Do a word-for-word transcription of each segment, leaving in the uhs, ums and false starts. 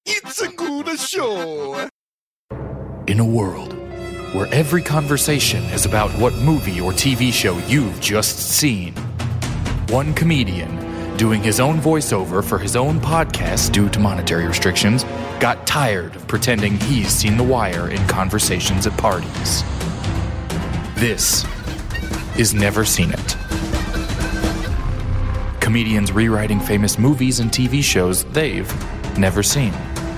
It's a good show. In a world where every conversation is about what movie or T V show you've just seen, one comedian doing his own voiceover for his own podcast due to monetary restrictions got tired of pretending he's seen The Wire in conversations at parties. This is Never Seen It. Comedians rewriting famous movies and T V shows they've never seen.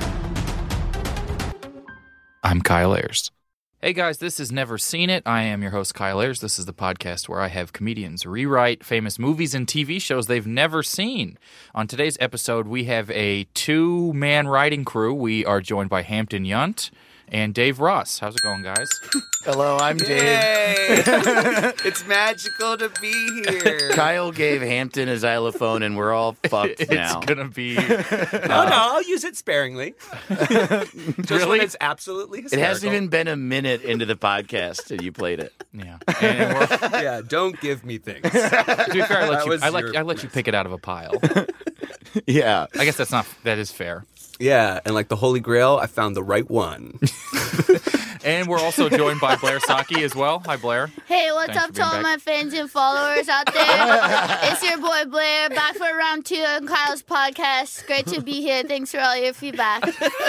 I'm Kyle Ayers. Hey guys, this is Never Seen It. I am your host, Kyle Ayers. This is the podcast where I have comedians rewrite famous movies and T V shows they've never seen. On today's episode, we have a two-man writing crew. We are joined by Hampton Yount and Dave Ross. How's it going, guys? Hello, I'm Dave. Yay! It's magical to be here. Kyle gave Hampton a xylophone, and we're all fucked it's now. It's gonna be. Uh, no, no, I'll use it sparingly. Just Really? when it's absolutely It hysterical. hasn't even been a minute into the podcast, and you played it. Yeah. And we're, Yeah, don't give me things. to be fair, I let That you. was I let, your- I let you pick it out of a pile. Yeah. I guess that's not. That is fair. Yeah, and like the Holy Grail, I found the right one. And we're also joined by Blair Saki as well. Hi, Blair. Hey, what's Thanks up for to being all back. my fans and followers out there? It's your boy Blair, back for round two on Kyle's podcast. Great to be here. Thanks for all your feedback.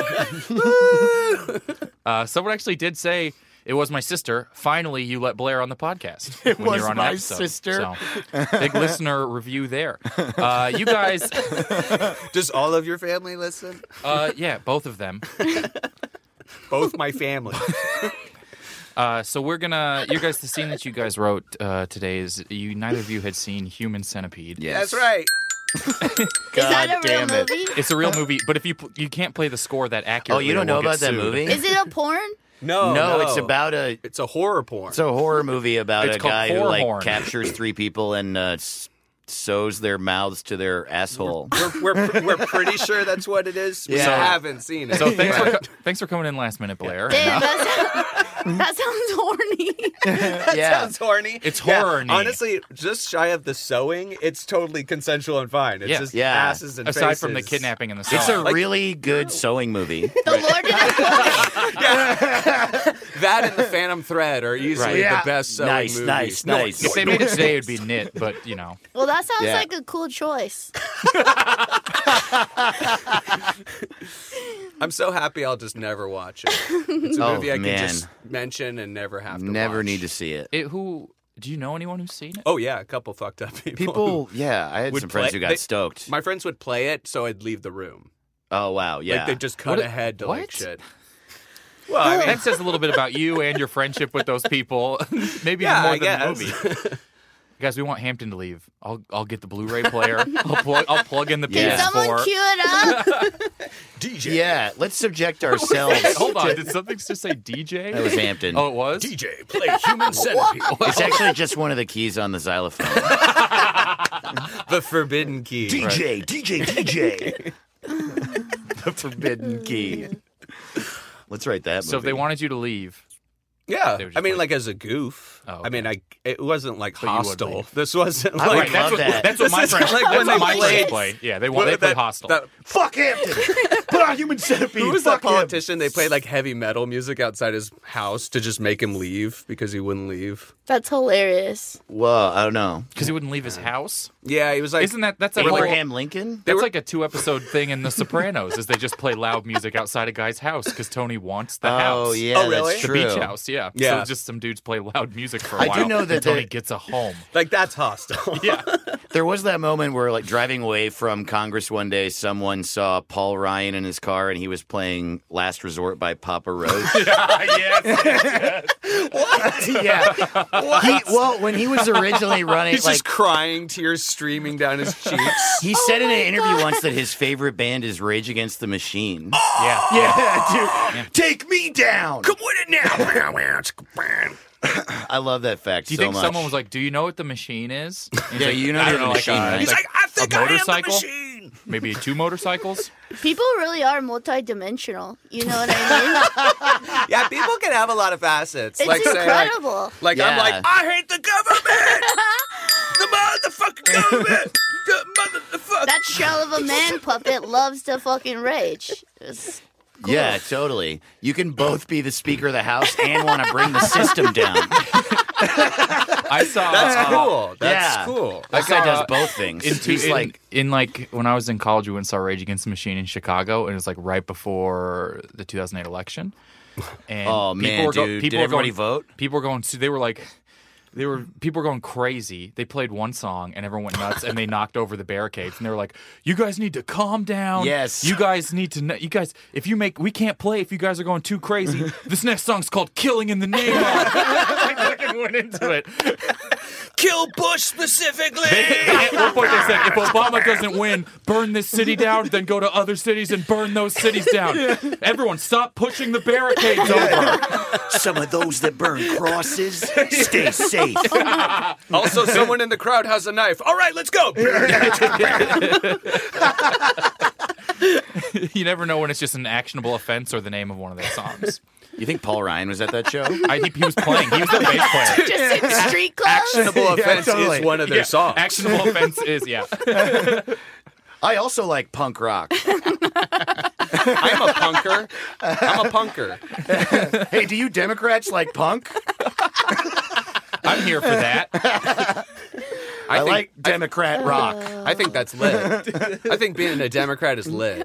Uh, someone actually did say it was my sister. Finally, you let Blair on the podcast. It when was you're on an my episode. sister. So, big listener review there. Uh, you guys, Does all of your family listen? uh, yeah, both of them. Both my family. Uh, so we're gonna, you guys, the scene that you guys wrote uh, today is you. Neither of you had seen Human Centipede. Yes. That's right. Is that a real damn it. movie? It's a real movie, but if you pl- you can't play the score that accurately, Oh, you don't or know we'll about get that sued. movie? Is it a porn? No, no, no, it's about a. It's a horror porn. It's a horror movie about It's a called guy who Horror like Horn. captures three people and uh, s- sews their mouths to their asshole. we're, we're, we're pretty sure that's what it is. We Yeah. haven't seen it. So thanks for But- co- thanks for coming in last minute, Blair. Damn, that, sounds, that sounds horny. That Yeah. sounds horny. It's Yeah, horror-ny. honestly, just shy of the sewing, it's totally consensual and fine. It's Yeah. just Yeah. asses and Aside from the faces. kidnapping and the It's song. a really good sewing movie. The Lord didn't. That and the Phantom Thread are easily Right. Yeah. the best sewing Nice, movies. nice, No, nice. if they made it today, it would be knit, but you know. Well, that sounds Yeah. like a cool choice. I'm so happy I'll just never watch it. It's a Oh, movie I can man. just mention and never have to Never watch. need to see it. It, who do you know anyone who's seen it? Oh, yeah, a couple fucked up people. People, yeah, I had Would some friends play- who got they- stoked. My friends would play it, so I'd leave the room. Oh wow, yeah. Like, they just cut What- ahead to, like, what? shit. Well, I mean, That says a little bit about you and your friendship with those people. Maybe yeah, more I than the guess. movie. Guys, we want Hampton to leave. I'll I'll get the Blu-ray player. I'll plug I'll plug in the Yeah. Can P S four. someone cue it up? D J. Yeah, let's subject ourselves. Hold on, did something just say D J? That was Hampton. Oh, it was? D J, play Human Centipede. It's actually just one of the keys on the xylophone. The forbidden key. D J, D J, D J. The forbidden key. Let's write that movie. So if they wanted you to leave, Yeah, They would just I mean, play- like as a goof. Oh, I mean, I it wasn't like you would hostile. leave. This wasn't I like would that's love what that. that's what This my is friends like that's when what they my played- friends play. Yeah, they want they play that- Hostile. that- Fuck Hampton. Put on Human Centipede. Who was that Fuck him. politician? They played like heavy metal music outside his house to just make him leave because he wouldn't leave. That's hilarious. Well, I don't know. Because he wouldn't leave his house. Yeah, he was like, Isn't that that's a whole, Abraham Lincoln? that's were- like a two episode thing in The Sopranos? Is they just play loud music outside a guy's house because Tony wants the house. Oh yeah, Oh, really? that's The true. beach house, yeah. Yeah. So just some dudes play loud music for a I do while. know that Tony they- gets a home. like that's hostile. Yeah. There was that moment where, like, driving away from Congress one day, someone saw Paul Ryan in his car, and he was playing "Last Resort" by Papa Roach. yes. What? yeah. He, well, when he was originally running, He's like, just crying, tears streaming down his cheeks. he said in an interview once that his favorite band is Rage Against the Machine. Yeah. Yeah, dude. Take me down. Come with it now. I love that fact Do you so think much. someone was like, "Do you know what the machine is?" And he's Yeah, like, you know I the don't know, machine, like, uh, right? He's like, I think a I am the motorcycle? machine. Maybe two motorcycles. People really are multidimensional. You know what I Yeah, people can have a lot of facets. mean? like, It's say, like, incredible. like I'm Yeah. like, I hate the government. The motherfucking government. motherfucker, motherfucker. That shell of a man puppet loves to fucking rage. It's cool. Yeah, totally. You can both be the Speaker of the House and want to bring the system down. I saw That's uh, cool. That's yeah. cool. That I guy saw- does both things. In, He's in, like, in like when I was in college, we went and saw Rage Against the Machine in Chicago, and it was like right before the two thousand eight election. And oh people man, were go- dude, people did were everybody going, vote? People were going. They were like, they were people were going crazy. They played one song, and everyone went nuts, and they knocked over the barricades. And they were like, "You guys need to calm down. Yes. you guys need to. You guys, if you make, we can't play if you guys are going too crazy. This next song's called "Killing in the Name of." I fucking went into it. Kill Bush specifically. At one point they said, if Obama doesn't win, burn this city down, then go to other cities and burn those cities down. Everyone, stop pushing the barricades over. Some of those that burn crosses, stay safe. Also, someone in the crowd has a knife. All right, let's go. You never know when it's just an actionable offense or the name of one of their songs. You think Paul Ryan was at that show? I think he was playing. He was the bass player. Just in street clothes. Actionable offense totally. is one of their Yeah, songs. actionable offense is, yeah. I also like punk rock. I'm a punker. I'm a punker. Hey, do you Democrats like punk? I'm here for that. I, think- like Democrat rock. I think that's lit. I think being a Democrat is lit.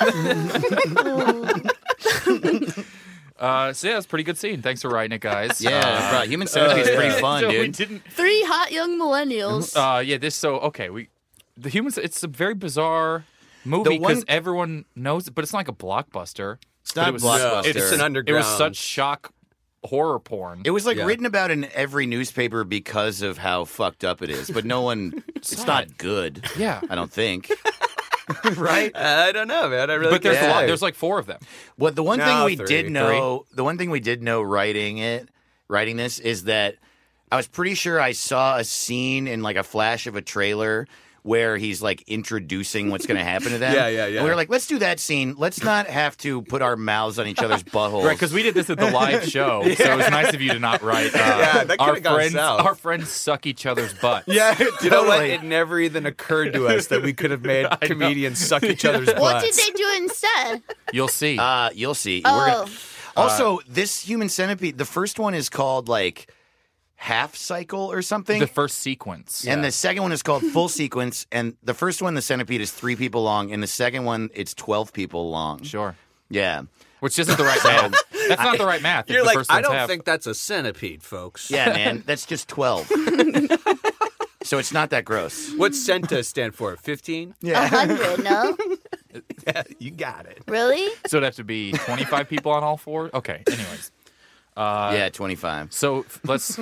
Uh, so yeah, it's a pretty good scene. Thanks for writing it, guys. Yeah, bro, Human Centipede's Uh, pretty fun, so we dude. didn't. Three hot young millennials. Uh, yeah, this so okay. We the humans. It's a very bizarre movie The one- because everyone knows it, but it's not like a blockbuster. It's But not it was, blockbuster. It's, It's an It underground. was such shock horror porn. It was like Yeah. written about in every newspaper because of how fucked up it is, but no one. It's not good. Yeah. I don't think. Right? I don't know, man. I really But there's can't a lot. say. There's like four of them. What the one No, thing we three. did know, the one thing we did know writing it, writing this is that I was pretty sure I saw a scene in like a flash of a trailer where he's like introducing what's going to happen to them. Yeah, yeah, yeah. And we were like, let's do that scene. Let's not have to put our mouths on each other's buttholes. Right, because we did this at the live show, so it was nice of you to not write. Uh, Yeah, that our could've gone friends, south. our friends suck each other's butts. yeah, You know what? totally. It never even occurred to us that we could have made comedians suck each other's butts. What did they do instead? You'll see. Uh, you'll see. Oh. We're gonna... Also, this Human Centipede, the first one is called like Half Cycle or something. the first sequence. And the second one is called Full Sequence. And the first one, the centipede, is three people long. And the second one, it's twelve people long. Sure. Yeah. Which isn't the right math. That's not the right math. if You're the like, first I one's don't half. think that's a centipede, folks. Yeah, man. That's just twelve. So it's not that gross. What's CENTA stand for? fifteen? A hundred, no? Yeah, you got it. Really? So it'd have to be twenty-five people on all four? Okay, anyways. yeah, twenty-five. So f- let's...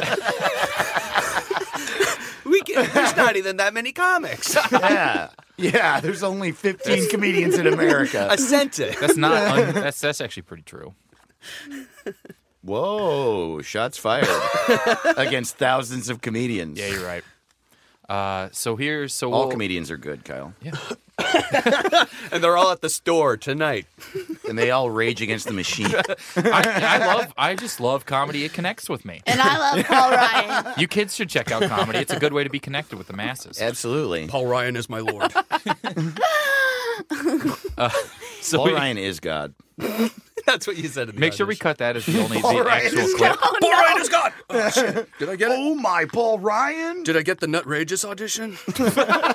We can, there's not even that many comics. Yeah. Yeah, there's only fifteen comedians in America. A CENTA. That's not... Un- that's, that's actually pretty true. Whoa, shots fired against thousands of comedians. Yeah, you're right. Uh, so here's... so All we'll, comedians are good, Kyle. And they're all at the store tonight. And they all rage against the machine. I, I love... I just love comedy. It connects with me. And I love Paul Ryan. You kids should check out comedy. It's a good way to be connected with the masses. Absolutely. Paul Ryan is my lord. So Paul we- Ryan is God. That's what you said in the Make sure we audition. cut that as the only Paul the Ryan actual is clip. Oh, Paul no. Ryan is gone. Oh, shit. Did I get it? Oh my, Paul Ryan? Did I get the Nutrageous audition? Did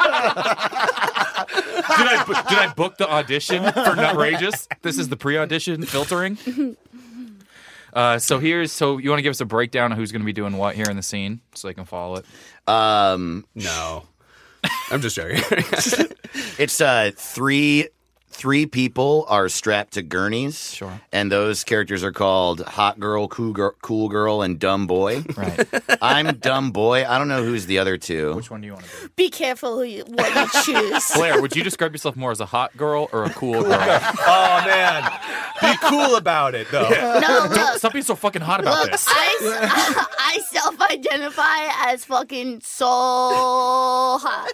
I bu- did I book the audition for Nutrageous? This is the pre-audition filtering. Uh, so here's so you want to give us a breakdown of who's going to be doing what here in the scene, so they can follow it. Um, No. I'm just joking. it's uh three three people are strapped to gurneys. Sure. And those characters are called Hot Girl, Cool Girl, cool girl and Dumb Boy. Right. I'm Dumb Boy. I don't know who's the other two. Which one do you want to do? Be careful who you, what you choose. Blair, would you describe yourself more as a hot girl or a cool girl? Oh, man. Be cool about it, though. No, look. Stop being so fucking hot about Look, this. I, I self-identify as fucking so hot.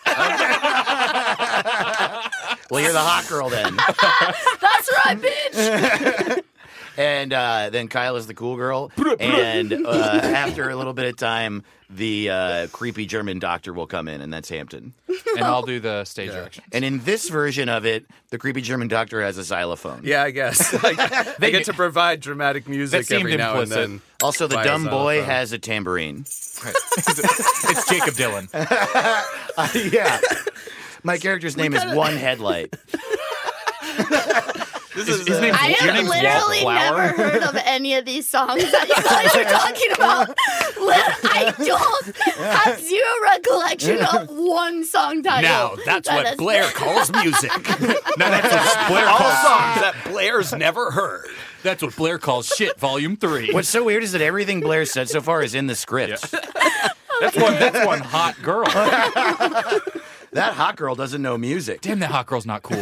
Well, you're the hot girl then. That's right, bitch. And uh, then Kyle is the cool girl. And uh, after a little bit of time, the uh, creepy German doctor will come in, and that's Hampton. And I'll do the stage Yeah. directions. And in this version of it, the creepy German doctor has a xylophone. Yeah, I guess. Like, they get to provide dramatic music seemed every now implicit. and then. Also, the Via dumb boy xylophone. has a tambourine. It's Jacob Dylan. Uh, yeah. My character's name is One Headlight. This His, is his uh, name's, I your have name's literally Wallflower. never heard of any of these songs that you guys are talking about. Lit- I don't have zero recollection of one song title. Now, that's that what has- Blair calls music. No, that's what Blair All calls. songs that Blair's never heard. That's what Blair calls shit. Volume three. What's so weird is that everything Blair said so far is in the script. That's one. That's one hot girl. That hot girl doesn't know music. Damn, that hot girl's not cool.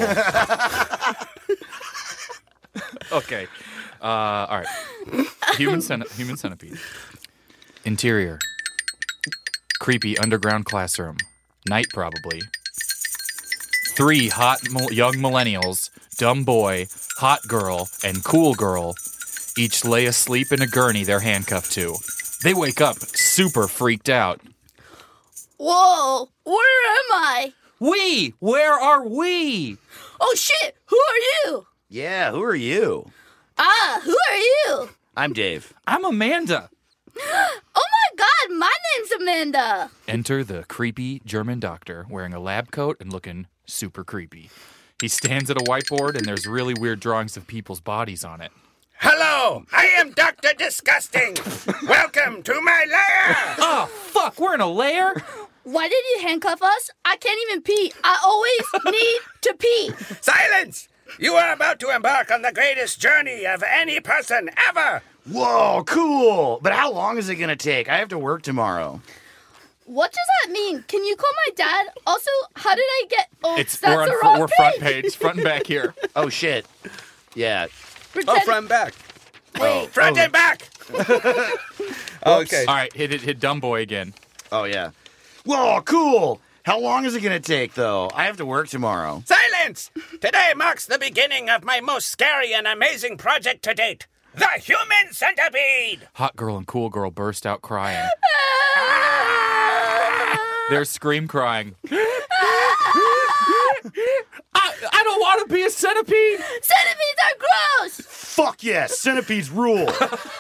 Okay. Uh, all right. Human, centi- human centipede. Interior. Creepy underground classroom. Night, probably. Three hot mil- young millennials, dumb boy, hot girl, and cool girl, each lay asleep in a gurney they're handcuffed to. They wake up super freaked out. Whoa, where am I? We! Where are we? Oh shit, who are you? Yeah, who are you? Ah, who are you? I'm Dave. I'm Amanda. Oh my god, my name's Amanda. Enter the creepy German doctor wearing a lab coat and looking super creepy. He stands at a whiteboard and there's really weird drawings of people's bodies on it. Hello, I am Doctor Disgusting. Welcome to my lair. Oh, fuck, we're in a lair? Why did you handcuff us? I can't even pee. I always need to pee. Silence! You are about to embark on the greatest journey of any person ever. Whoa, cool. But how long is it going to take? I have to work tomorrow. What does that mean? Can you call my dad? Also, how did I get... Oh, It's that's we're on the fr- wrong we're page. front page, front and back here. Oh, shit. Yeah. Pretend- Oh, front and back. Oh, Front oh, and back. Oh, okay. All right, hit it, hit dumb boy again. oh, yeah. Whoa, cool. How long is it going to take, though? I have to work tomorrow. Silence! Today marks the beginning of my most scary and amazing project to date. The Human Centipede! Hot girl and cool girl burst out crying. They're scream crying. I, I don't want to be a centipede. Centipedes are gross! Fuck yes, centipedes rule.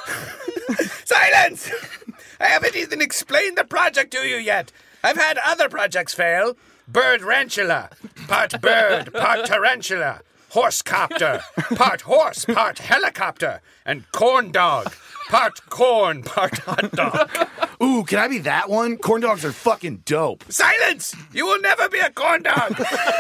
Silence! I haven't even explained the project to you yet. I've had other projects fail. Bird Rantula. Part bird, part tarantula. Horse copter. Part horse, part helicopter. And corn dog. Part corn, part hot dog. Ooh, can I be that one? Corn dogs are fucking dope. Silence! You will never be a corn dog.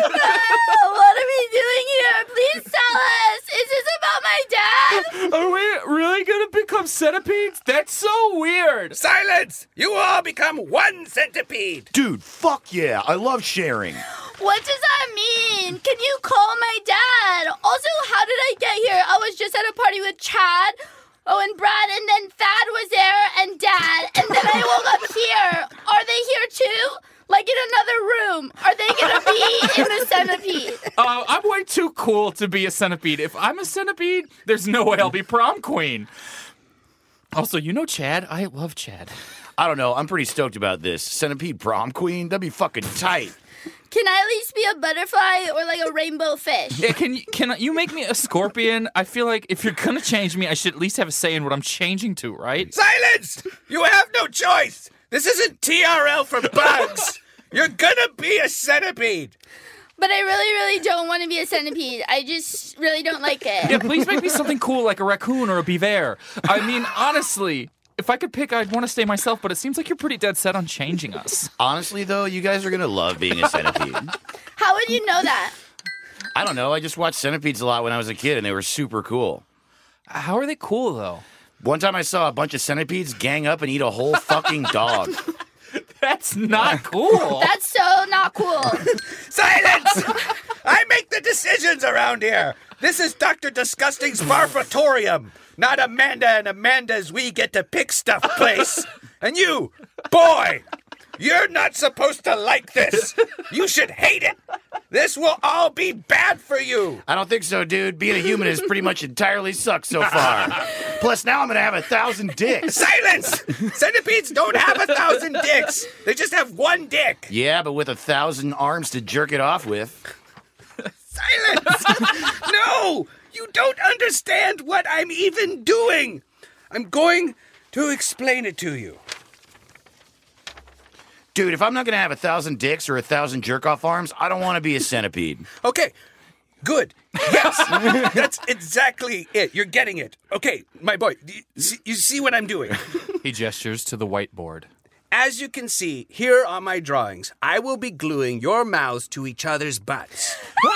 Oh, what are we doing here? Please tell us. Is this about my dad? Are we really gonna become centipedes? That's so weird. Silence! You all become one centipede. Dude, fuck yeah. I love sharing. What does that mean? Can you call my dad? Also, how did I get here? I was just at a party with Chad. Oh, and Brad, and then Thad was there, and Dad, and then I woke up here. Are they here too? Like in another room? Are they gonna be in the centipede? Uh, I'm way too cool to be a centipede. If I'm a centipede, there's no way I'll be prom queen. Also, you know Chad? I love Chad. I don't know. I'm pretty stoked about this. Centipede prom queen? That'd be fucking tight. Can I at least be a butterfly or like a rainbow fish? Yeah, can you can you make me a scorpion? I feel like if you're gonna change me, I should at least have a say in what I'm changing to, right? Silence! You have no choice. This isn't T R L for bugs. You're gonna be a centipede. But I really, really don't want to be a centipede. I just really don't like it. Yeah, please make me something cool like a raccoon or a beaver. I mean, honestly, if I could pick, I'd want to stay myself, but it seems like you're pretty dead set on changing us. Honestly, though, you guys are going to love being a centipede. How would you know that? I don't know. I just watched centipedes a lot when I was a kid, and they were super cool. How are they cool, though? One time I saw a bunch of centipedes gang up and eat a whole fucking dog. That's not cool. That's so not cool. Silence! I make the decisions around here. This is Doctor Disgusting's Barfatorium, not Amanda and Amanda's We Get to Pick Stuff place. And you, boy, You're not supposed to like this. You should hate it. This will all be bad for you. I don't think so, dude. Being a human has pretty much entirely sucked so far. Plus, now I'm going to have a thousand dicks. Silence! Centipedes don't have a thousand dicks. They just have one dick. Yeah, but with a thousand arms to jerk it off with. Silence! No! You don't understand what I'm even doing. I'm going to explain it to you. Dude, if I'm not going to have a thousand dicks or a thousand jerk-off arms, I don't want to be a centipede. Okay, good. Yes, that's exactly it. You're getting it. Okay, my boy, you see, you see what I'm doing? He gestures to the whiteboard. As you can see here on my drawings, I will be gluing your mouths to each other's butts.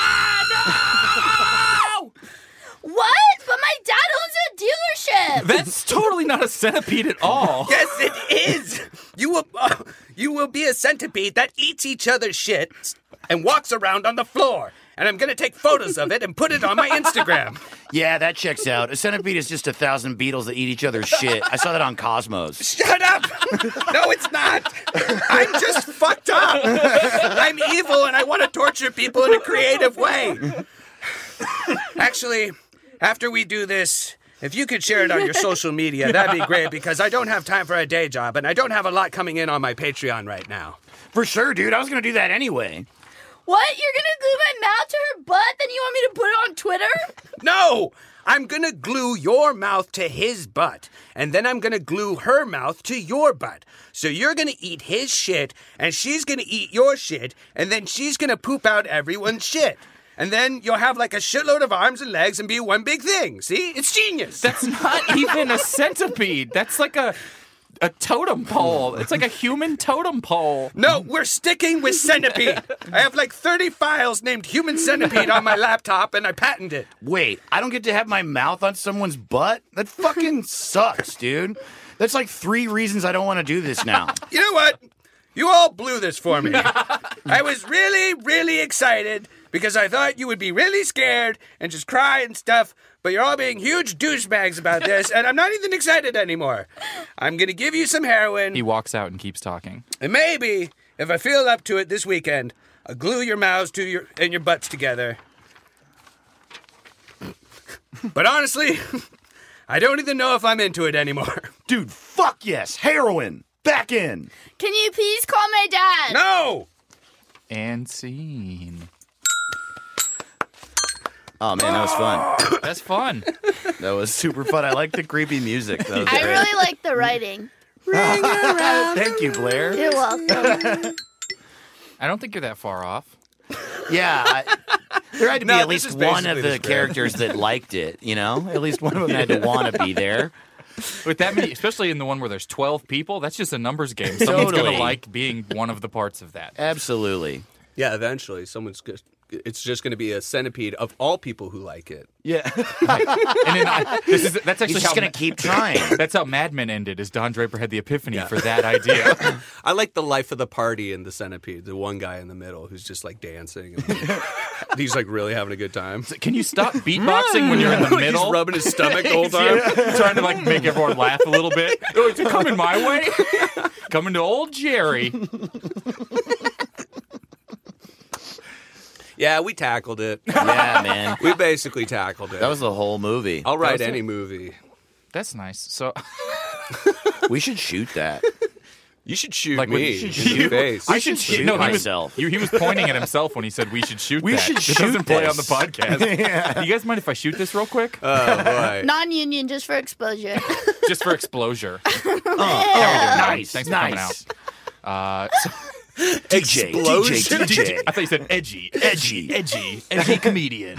Ah, no! What? But my dad owns a dealership. That's totally not a centipede at all. Yes, it is. You will, uh, you will be a centipede that eats each other's shit and walks around on the floor. And I'm going to take photos of it and put it on my Instagram. Yeah, that checks out. A centipede is just a thousand beetles that eat each other's shit. I saw that on Cosmos. Shut up! No, it's not. I'm just fucked up. I'm evil and I want to torture people in a creative way. Actually, after we do this, if you could share it on your social media, that'd be great because I don't have time for a day job and I don't have a lot coming in on my Patreon right now. For sure, dude. I was going to do that anyway. What? You're gonna glue my mouth to her butt? Then you want me to put it on Twitter? No! I'm gonna glue your mouth to his butt, and then I'm gonna glue her mouth to your butt. So you're gonna eat his shit, and she's gonna eat your shit, and then she's gonna poop out everyone's shit. And then you'll have like a shitload of arms and legs and be one big thing. See? It's genius. That's not even a centipede. That's like a a totem pole. It's like a human totem pole. No, we're sticking with centipede. I have like thirty files named human centipede on my laptop, and I patented it. Wait, I don't get to have my mouth on someone's butt? That fucking sucks, dude. That's like three reasons I don't want to do this now. You know what? You all blew this for me. I was really, really excited because I thought you would be really scared and just cry and stuff, but you're all being huge douchebags about this, and I'm not even excited anymore. I'm going to give you some heroin. He walks out and keeps talking. And maybe, if I feel up to it this weekend, I'll glue your mouths to your and your butts together. But honestly, I don't even know if I'm into it anymore. Dude, fuck yes. Heroin. Back in. Can you please call my dad? No! And scene. Oh, man, that was fun. That's fun. That was super fun. I like the creepy music. That was I great. really like the writing. Thank you, Blair. You're welcome. I don't think you're that far off. Yeah, I, there had to be No, at this least is one basically of the the script. characters that liked it, you know? At least one of them had to want to be there. With that many, especially in the one where there's twelve people, that's just a numbers game. Someone's Totally. going to like being one of the parts of that. Absolutely. Yeah, eventually someone's just, it's just going to be a centipede of all people who like it. Yeah. And then I, this is that's actually He's just how going to keep trying. That's how Mad Men ended. Is Don Draper had the epiphany Yeah. for that idea. I like the life of the party in the centipede. The one guy in the middle who's just like dancing. And he's like really having a good time. Can you stop beatboxing when you're in the middle? He's rubbing his stomach the whole time. Yeah, trying to like make everyone laugh a little bit. Oh, is it coming my way? Coming to old Jerry. Yeah, we tackled it. Yeah, man. We basically tackled it. That was the whole movie. I'll write was any it. movie. That's nice. So We should shoot that. You should shoot Like, when me. you should in shoot- the face. I should shoot no, he was, myself. he, he was pointing at himself when he said we should shoot We that. should It shoot doesn't play on this. the podcast. You guys mind if I shoot this real quick? Oh boy. Non-union, just for exposure. Just for exposure. Oh, nice. Thanks for coming nice. out. Uh, so, D J, Explosion. D J, D J. I thought you said edgy. Edgy. Edgy. Edgy comedian.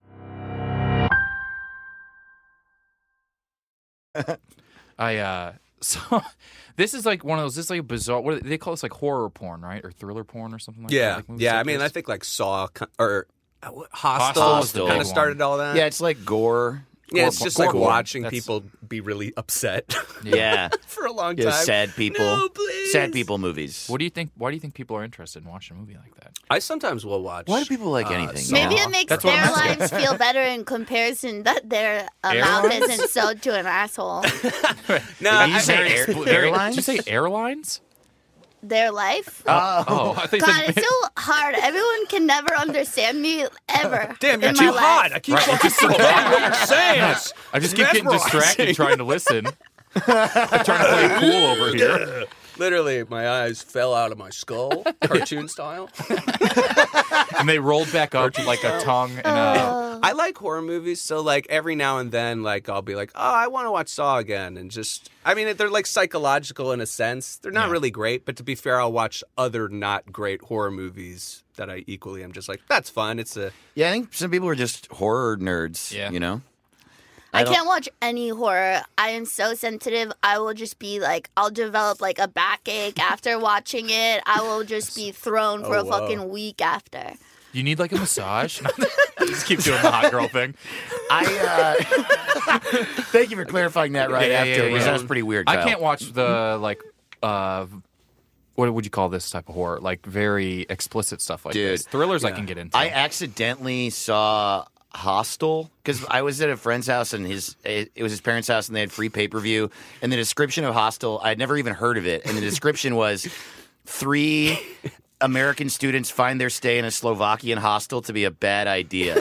I, uh, so this is like one of those, this is like bizarre, what do they, they call this like horror porn, right? Or thriller porn or something like that? Yeah, Like movies yeah. like I mean, this? I think like Saw co- or uh, what- Hostel Hostel, was the kind big of one. started all that. Yeah, it's like gore. yeah. gore It's porn- just like gore porn. watching That's- people be really upset Yeah. for a long Yeah, time. sad people. No, please. Sad people movies. What do you think, why do you think people are interested in watching a movie like that? I sometimes will watch. Why do people like uh, anything? Saw. Maybe Aw, it makes that's what their I'm asking. lives feel better in comparison that their uh, mouth Airlines? isn't sewed to an asshole. No, Did you I, say very air- expl- very- airlines? Did you say airlines? their life. Oh, I think God, it's so hard. Everyone can never understand me ever. Damn, you're in too my life. hot. I keep Right, fucking it's just so forgetting what you're saying. I just keep getting mesmerizing. distracted trying to listen. I'm trying to play it cool over here. Literally, my eyes fell out of my skull, cartoon style. And they rolled back up like a tongue and a... I like horror movies, so like every now and then, like I'll be like, oh, I want to watch Saw again, and just, I mean, they're like psychological in a sense. They're not Yeah. really great, but to be fair, I'll watch other not great horror movies that I equally am just like, that's fun. It's a Yeah, I think some people are just horror nerds. Yeah. You know. I, don't- can't watch any horror. I am so sensitive. I will just be like, I'll develop like a backache after watching it. I will just be thrown for Oh, a wow. fucking week after. You need like a massage? Just keep doing the hot girl thing. I uh, thank you for clarifying that right Yeah, yeah, after yeah, because yeah. that was pretty weird. I Kyle. can't watch the like uh what would you call this type of horror? Like very explicit stuff like Dude, this. Thrillers I yeah. can get into. I accidentally saw Hostel because I was at a friend's house and his it, it was his parents' house and they had free pay per view and the description of Hostel I'd never even heard of it and the description was three American students find their stay in a Slovakian hostel to be a bad idea.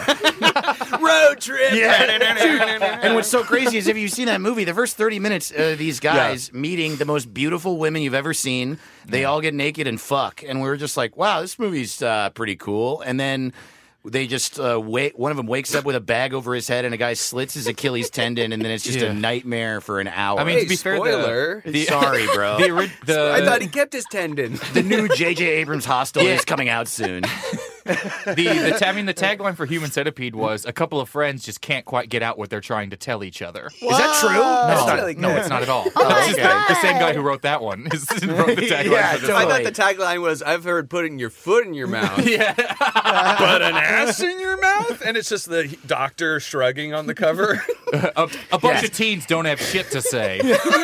Road trip. Yeah. And what's so crazy is if you've seen that movie, the first thirty minutes, uh, these guys meeting the most beautiful women you've ever seen, they all get naked and fuck. And we were just like, wow, this movie's uh, pretty cool. And then they just, uh, wait, one of them wakes up with a bag over his head and a guy slits his Achilles tendon, and then it's just Yeah. a nightmare for an hour. I mean, Hey, to be fair, spoiler. the, the sorry, bro. the, ori- the I thought he kept his tendon. the new J J Abrams Hostel Yeah. is coming out soon. the the ta- I mean the tagline for Human Centipede was a couple of friends just can't quite get out what they're trying to tell each other. Is that true? No, not really no, good. it's not at all. Oh my It's just the, the same guy God. who wrote that one is, wrote the tagline Yeah, for this. I totally. thought the tagline was, I've heard putting your foot in your mouth. Yeah, But an ass in your mouth? And it's just the doctor shrugging on the cover. a, a bunch Yeah. of teens don't have shit to say.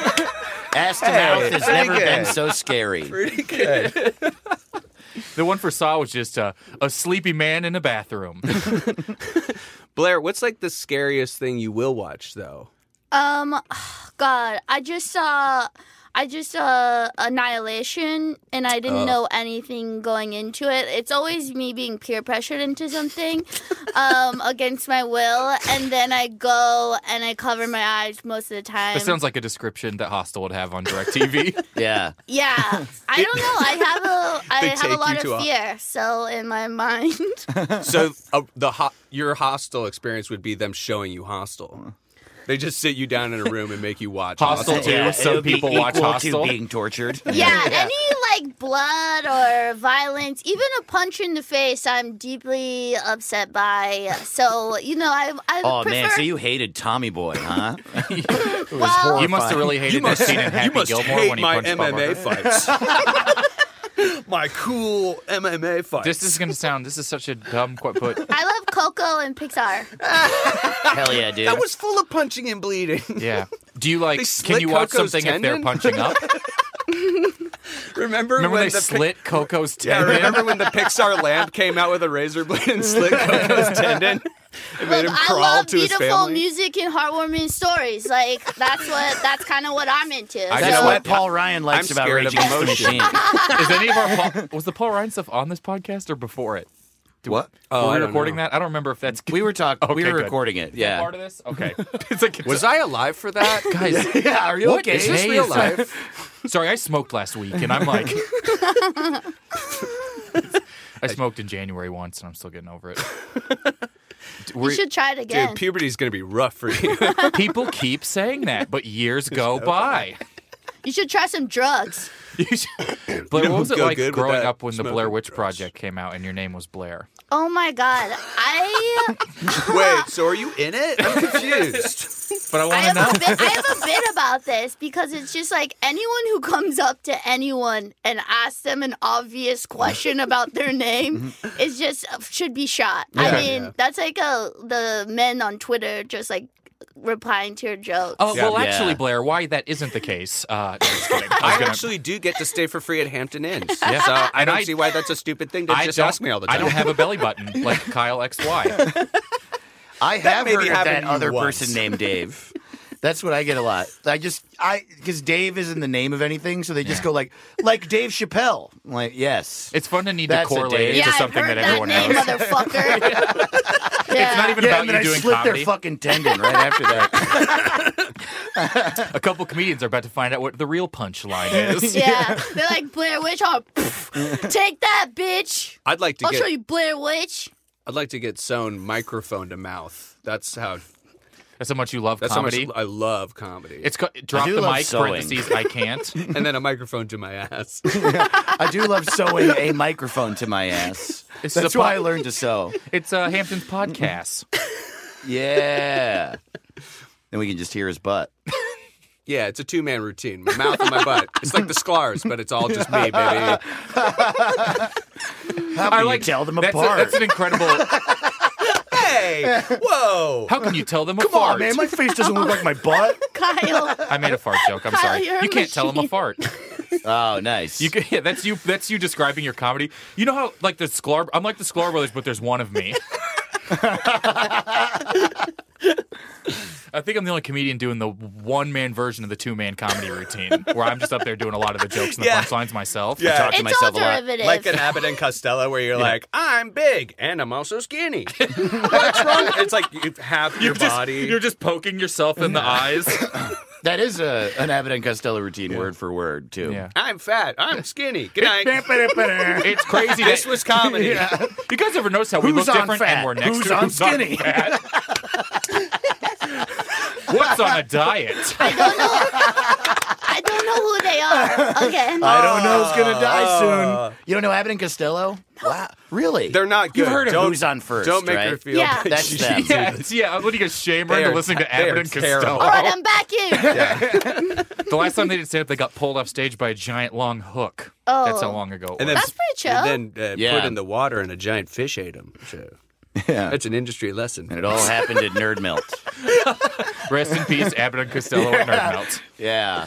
Ass to Hey, mouth has pretty never good. been so scary. Pretty good. The one for Saw was just a, a sleepy man in a bathroom. Blair, what's like the scariest thing you will watch, though? Um, God, I just saw, I just saw Annihilation, and I didn't know anything going into it. It's always me being peer pressured into something, um, against my will, and then I go and I cover my eyes most of the time. That sounds like a description that Hostel would have on DirecTV. Yeah. Yeah, I don't know. I have a, I They have take a you lot to a- of fear, so in my mind. So uh, the ho- your hostel experience would be them showing you Hostel. They just sit you down in a room and make you watch Hostel Hostel. too. Yeah, Some it would be people watch equal Hostel. to being tortured. Yeah, any like blood or violence, even a punch in the face, I'm deeply upset by. So you know, I I Oh prefer. man, so you hated Tommy Boy, huh? well, You must have really hated that scene in Happy you must Gilmore hate when he my punched M Bob M A Barker. fights. My cool M M A fights. This is going to sound. This is such a dumb quote. Put. I love Coco and Pixar. Hell yeah, dude. That was full of punching and bleeding. Yeah. Do you like? They Can slit you watch Coco's something if they're tendon? punching up? Remember, Remember when they the slit Coco's Yeah, tendon? remember when the Pixar lamp came out with a razor blade and slit Coco's tendon? It made Look, him I crawl love to his beautiful family. music and heartwarming stories. Like that's what that's kind of what I'm into. I That's so, what Paul Ryan likes I'm about scared Rage of Against the emotion. Machine. Is any of our Paul, was the Paul Ryan stuff on this podcast or before it? What? Oh, were I we don't recording know. that? I don't remember if that's We were talking. we Okay, were good. recording it. Yeah. part of this. Okay, it's like it's Was I alive for that? guys? Yeah. Are you What okay? Is this day real is- life? Sorry, I smoked last week, and I'm like, I smoked in January once, and I'm still getting over it. you We're- should try it again. Dude, puberty's gonna be rough for you. people keep saying that, but years go by. you should try some drugs. You should- Blair, You know what was it who'd go like good with growing that? up when the Smoking Blair Witch drugs. Project came out and your name was Blair? Oh my God, I Wait, so are you in it? I'm confused. But I I want to have, know. a bit, I have a bit about this because it's just like anyone who comes up to anyone and asks them an obvious question about their name is just should be shot. I Okay. mean, Yeah. that's like a, the men on Twitter just like replying to your jokes. Oh, well, Yeah. actually, Blair, why that isn't the case. Uh, no, just kidding. I I was gonna, actually do get to stay for free at Hampton Inns. Yeah. So I And don't I- see why that's a stupid thing to I just don't, ask me all the time. I don't have a belly button like Kyle X Y. I That have maybe heard of happened that to you other once. person named Dave. That's what I get a lot. I just I because Dave isn't the name of anything, so they just go like like Dave Chappelle. I'm like, yes. It's fun to need That's to a correlate Dave. it Yeah, to I've something heard that that everyone name, knows. motherfucker. It's Yeah. not even Yeah, about and you then I doing slit comedy. their fucking tendon right after that. A couple comedians are about to find out what the real punchline is. Yeah, they're like Blair Witch. Oh, pff, take that, bitch! I'd like to I'll get. show you Blair Witch. I'd like to get sewn microphone to mouth. That's how. That's how much you love That's comedy. how much I love comedy. It's co- drop do the love mic, sewing. parentheses, I can't. and then a microphone to my ass. I do love sewing a microphone to my ass. It's That's the why I po- learned to sew. It's uh, Hampton's podcast. Yeah. Then we can just hear his butt. Yeah, it's a two man routine. My mouth and my butt. It's like the Sklar's, but it's all just me, baby. How can you tell them that's a- apart? that's an incredible. Hey! Whoa! How can you tell them Come apart? on, man. My face doesn't look like my butt. Kyle. I made a fart joke. I'm Kyle, sorry. you're a You can't tell them a machine. fart. Oh, nice. You can, yeah, that's you. That's you describing your comedy. You know how like the Sklar. I'm like the Sklar brothers, but there's one of me. I think I'm the only comedian doing the one-man version of the two-man comedy routine, where I'm just up there doing a lot of the jokes and the Yeah. punchlines myself. Yeah. talk to It's all myself a lot. derivative. Like an Abbott and Costello, where you're like, I'm big and I'm also skinny. What's wrong? It's like you half your You're just, body. you're just poking yourself in the eyes. That is a, an Abbott and Costello routine, word for word, too. Yeah. I'm fat. I'm skinny. Good night. It's crazy. This that- was comedy. You guys ever notice how we Who's look on different fat? and we're next Who's to on who's skinny? fat? What's on a diet? I don't know. I don't know who they are. Okay. I don't know who's going to die Uh, soon. You don't know Abbott and Costello? Wow. Really? They're not good. You've heard of Don't- Who's on First, Don't make right? her feel Yeah. bad. That's them. Yeah, it's- yeah. What do you guys shame her They into are- listening to they Abbott are and Costello? terrible. All right, I'm back in. The last time they did stand up, they got pulled off stage by a giant long hook. Oh. That's how long ago it And was. then, That's pretty chill. And then uh, Yeah. put in the water and a giant fish ate him. So Yeah. that's an industry lesson. And it all happened at Nerd Melt. Rest in peace, Abbott and Costello at Nerd Melt. Yeah.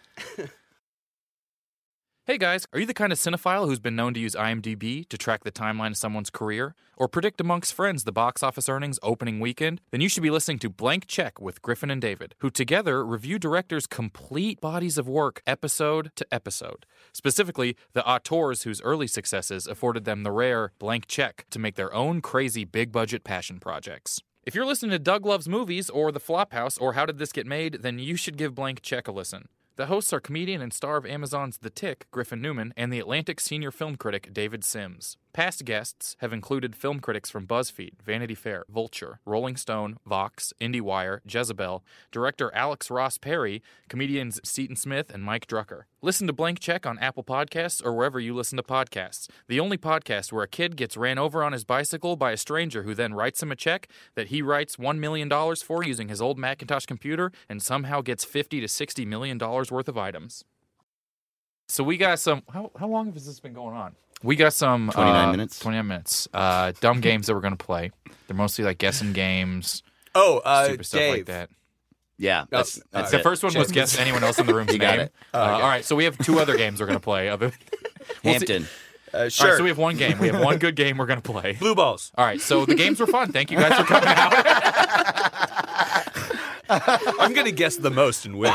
Hey guys, are you the kind of cinephile who's been known to use IMDb to track the timeline of someone's career? Or predict amongst friends the box office earnings opening weekend? Then you should be listening to Blank Check with Griffin and David, who together review directors' complete bodies of work episode to episode. Specifically, the auteurs whose early successes afforded them the rare blank check to make their own crazy big-budget passion projects. If you're listening to Doug Loves Movies or The Flophouse or How Did This Get Made, then you should give Blank Check a listen. The hosts are comedian and star of Amazon's The Tick, Griffin Newman, and The Atlantic senior film critic, David Sims. Past guests have included film critics from BuzzFeed, Vanity Fair, Vulture, Rolling Stone, Vox, IndieWire, Jezebel, director Alex Ross Perry, comedians Seton Smith and Mike Drucker. Listen to Blank Check on Apple Podcasts or wherever you listen to podcasts. The only podcast where a kid gets ran over on his bicycle by a stranger who then writes him a check that he writes one million dollars for using his old Macintosh computer and somehow gets fifty to sixty million dollars worth of items. So we got some... How, how long has this been going on? We got some... twenty-nine uh, minutes. twenty-nine minutes. Uh, dumb games that we're going to play. They're mostly like guessing games, Oh, uh, stupid stuff Dave. like that. Yeah. That's, Oh, that's The it. first one was guess anyone else in the room's You got name. it. Uh, All right, so we have two other games we're going to play. Other we'll see- Hampton. Uh, All sure. right, so we have one game. We have one good game we're going to play. Blue balls. All right, so the games were fun. Thank you guys for coming out. I'm gonna guess the most and win.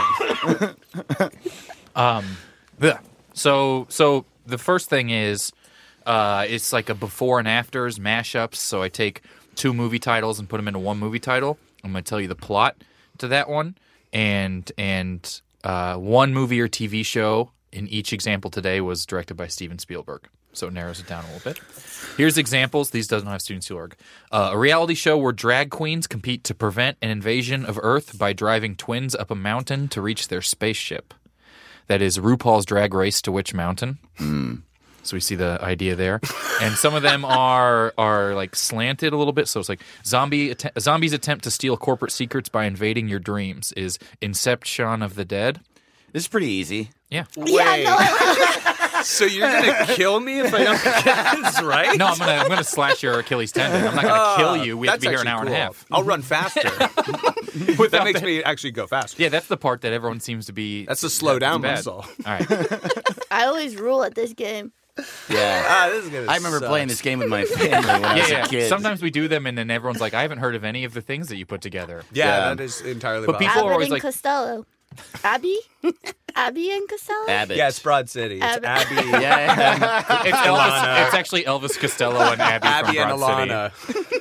Yeah. So, so the first thing is, uh, it's like a before and afters mashups. So I take two movie titles and put them into one movie title. I'm going to tell you the plot to that one, and and uh, one movie or T V show in each example today was directed by Steven Spielberg. So it narrows it down a little bit. Here's examples. These doesn't have Steven Spielberg. Uh, a reality show where drag queens compete to prevent an invasion of Earth by driving twins up a mountain to reach their spaceship. That is RuPaul's Drag Race to Witch Mountain. Mm. So we see the idea there, and some of them are are like slanted a little bit. So it's like zombie att- zombies attempt to steal corporate secrets by invading your dreams. Is Inception of the Dead? This is pretty easy. Yeah. Yeah, no, I, So you're gonna kill me if I don't get this right? No, I'm gonna I'm gonna slash your Achilles tendon. I'm not gonna kill you. We have That's to be here an hour actually and a cool. half. I'll run faster. Without that makes that- me actually go faster. Yeah, that's the part that everyone seems to be. That's the slow down bad. muscle. All right. I always rule at this game. Yeah. Ah, this is gonna I remember suck. playing this game with my family when I Yeah, was yeah. a kid. Sometimes we do them, and then everyone's like, "I haven't heard of any of the things that you put together." Yeah, Yeah. that is entirely But possible. people are Abbott always and like- Costello. Abby? Abby and Costello? Abbott. Yeah, it's Broad City. It's Ab- Abby, Yeah, yeah. It's Elvis. It's actually Elvis Costello and Abby, Abby from and Broad Alana.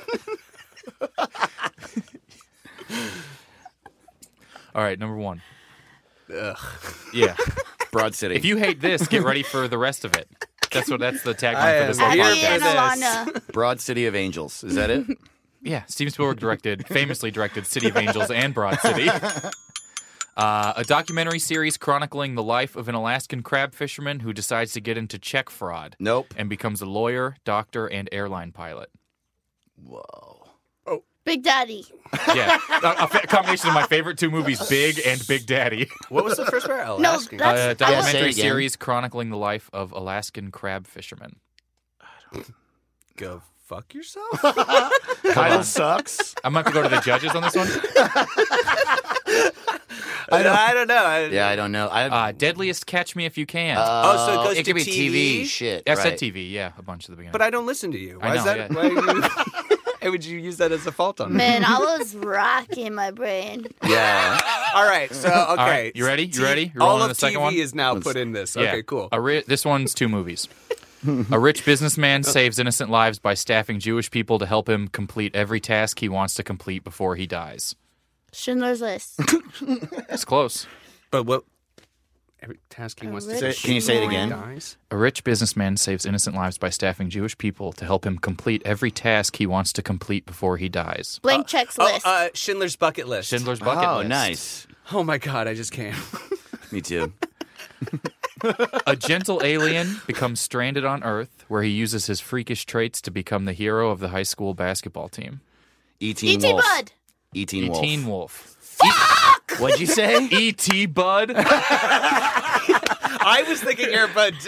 City. All right, number one. Ugh. Yeah. Broad City. If you hate this, get ready for the rest of it. That's what. That's the I tagline for this am whole Abby here podcast. and for this. Alana. Broad City of Angels. Is that it? Yeah, Steven Spielberg directed, famously directed City of Angels and Broad City. Uh, a documentary series chronicling the life of an Alaskan crab fisherman who decides to get into check fraud Nope. and becomes a lawyer, doctor, and airline pilot. Whoa. Big Daddy. Yeah, a, a fa- combination of my favorite two movies, Big and Big Daddy. What was the first part? Alaskan. No, that's- A I documentary was- series chronicling the life of Alaskan crab fishermen. Go fuck yourself? Title sucks. I'm going to have to go to the judges on this one. I, don't, I don't know. I, Yeah, I don't know. I, Uh, Deadliest Catch Me If You Can. Oh, so it goes it to could be T V? T V shit. I right. said T V, yeah, a bunch at the beginning. But I don't listen to you. Why I is know, that? yeah. Why, you, why would you use that as a fault on me? Man, I was rocking my brain. Yeah. All right, so okay, All right, you ready? You T- ready? You're all rolling of the second T V one? is now Let's- put in this. Yeah. Okay, cool. A ri- this one's two movies. A rich businessman saves innocent lives by staffing Jewish people to help him complete every task he wants to complete before he dies. Schindler's List. It's close. But what? Every task he wants to rich do. Can you say it man. again? Dies? A rich businessman saves innocent lives by staffing Jewish people to help him complete every task he wants to complete before he dies. Blank checks Oh, list. uh, Schindler's Bucket List. Schindler's Bucket Oh, List. nice. Oh my God, I just can't. Me too. A gentle alien becomes stranded on Earth, where he uses his freakish traits to become the hero of the high school basketball team. E T E T Wolf. Bud. E T Wolf. Teen Wolf. What'd you say? E T Bud. I was thinking Airbud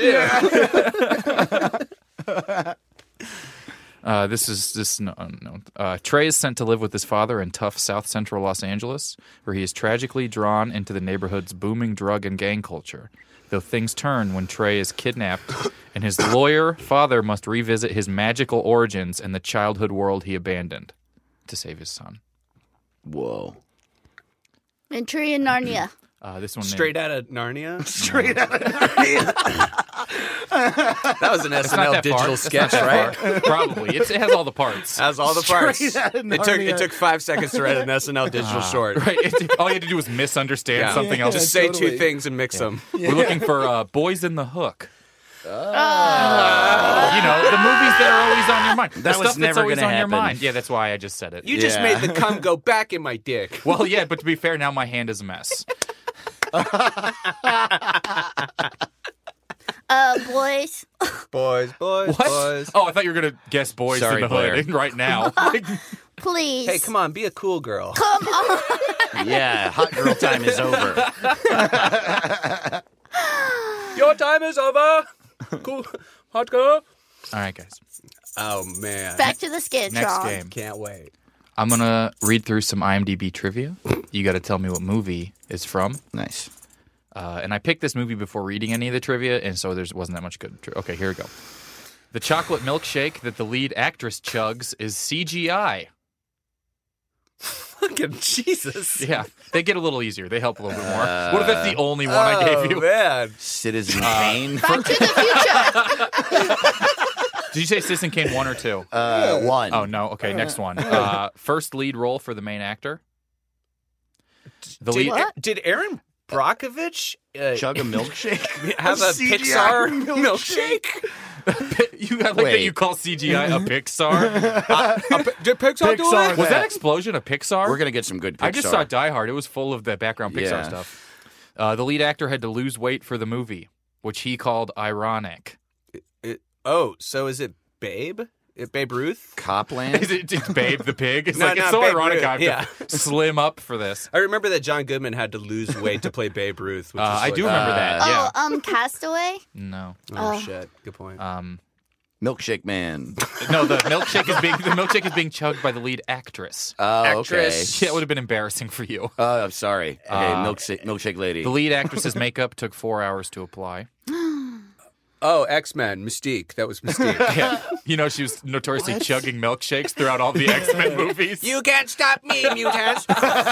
too. Uh, this is this no no. Uh, Trey is sent to live with his father in tough South Central Los Angeles, where he is tragically drawn into the neighborhood's booming drug and gang culture. Though things turn when Trey is kidnapped, and his lawyer father must revisit his magical origins and the childhood world he abandoned to save his son. Whoa. Entry in Narnia. Uh, this one Straight out of Narnia. Straight out of Narnia. That was an S It's N not L that digital far. It's sketch, not that right? far. Probably. It's, it has all the parts. Has all the parts. Straight out of It took it Narnia. took five seconds to write an S N L digital short. Right. It, all you had to do was misunderstand Yeah. something else. Just say totally. two things and mix them. We're looking for uh, Boys in the Hook. Uh, you know, the movies that are always on your mind. The That stuff was that's never always gonna on your happen. mind. Yeah, that's why I just said it. You just Yeah. made the cum go back in my dick. Well, yeah, but to be fair, now my hand is a mess. Uh, boys. Boys, boys, What? boys. Oh, I thought you were gonna guess Boys Sorry, in the Blair. Hood right now. Please. Hey, come on, be a cool girl. Come on. Yeah, hot girl time is over. Your time is over. Cool, hot girl. All right, guys. Oh man, Back to the skid, Next Tron. game. can't wait. I'm gonna read through some IMDb trivia. You got to tell me what movie it's from. Nice. Uh, and I picked this movie before reading any of the trivia, and so there wasn't that much good. Tri- okay, here we go. The chocolate milkshake that the lead actress chugs is C G I. Fucking Jesus. Yeah, they get a little easier. They help a little bit more. what if that's the only one I gave you? Oh, man. Citizen Kane. Back to the future. Did you say Citizen Kane one or two? Uh, one. Oh, no. Okay, next one. Uh, first lead role for the main actor. The Did, lead. What? did Aaron Brockovich uh, Chug a milkshake. have a C G I Pixar milkshake? milkshake? You I like Wait. that you call C G I a Pixar. Did Pixar, do Pixar it? Was Yeah. that explosion a Pixar? We're gonna get some good Pixar. I just saw Die Hard. It was full of the background Pixar Yeah. stuff. Uh, the lead actor had to lose weight for the movie, which he called ironic. It- oh, so is it Babe? It Babe Ruth? Copland. Is it just Babe the Pig? It's No, like, it's not so Babe ironic Ruth, I have yeah. to slim up for this. I remember that John Goodman had to lose weight to play Babe Ruth. Which Uh, is I like- do remember that, yeah. Oh, um, Castaway. No. Oh, Oh. shit. Good point. Um, Milkshake Man. no, the milkshake is being the milkshake is being chugged by the lead actress. Oh, Actress. Yeah, it would have been embarrassing for you. okay. Oh, I'm sorry. Okay, Uh, milkshake, milkshake lady. The lead actress's makeup took four hours to apply. Oh, X-Men, Mystique. That was Mystique. Yeah. You know, she was notoriously chugging milkshakes throughout all the X-Men movies. You can't stop me, mutants.